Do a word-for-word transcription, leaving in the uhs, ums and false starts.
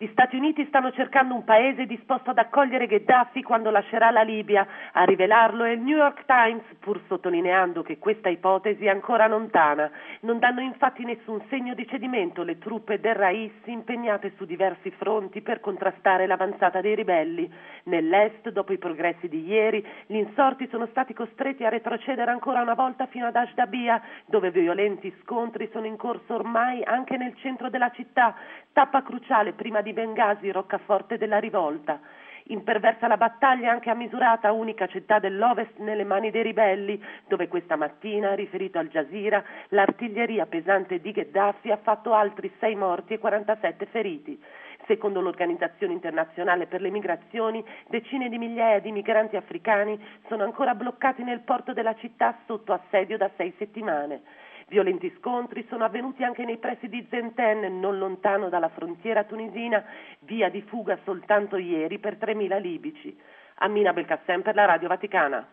Gli Stati Uniti stanno cercando un paese disposto ad accogliere Gheddafi quando lascerà la Libia. A rivelarlo è il New York Times, pur sottolineando che questa ipotesi è ancora lontana. Non danno infatti nessun segno di cedimento le truppe del Rais impegnate su diversi fronti per contrastare l'avanzata dei ribelli. Nell'est, dopo i progressi di ieri, gli insorti sono stati costretti a retrocedere ancora una volta fino ad Ashdabia, dove violenti scontri sono in corso ormai anche nel centro della città, tappa cruciale prima di Bengasi, roccaforte della rivolta. Imperversa la battaglia anche a Misurata, unica città dell'Ovest nelle mani dei ribelli, dove questa mattina, riferito al Jazeera, l'artiglieria pesante di Gheddafi ha fatto altri sei morti e quarantasette feriti. Secondo l'Organizzazione Internazionale per le Migrazioni, decine di migliaia di migranti africani sono ancora bloccati nel porto della città sotto assedio da sei settimane. Violenti scontri sono avvenuti anche nei pressi di Zenten, non lontano dalla frontiera tunisina, via di fuga soltanto ieri per tremila libici. Amina Belkacem per la Radio Vaticana.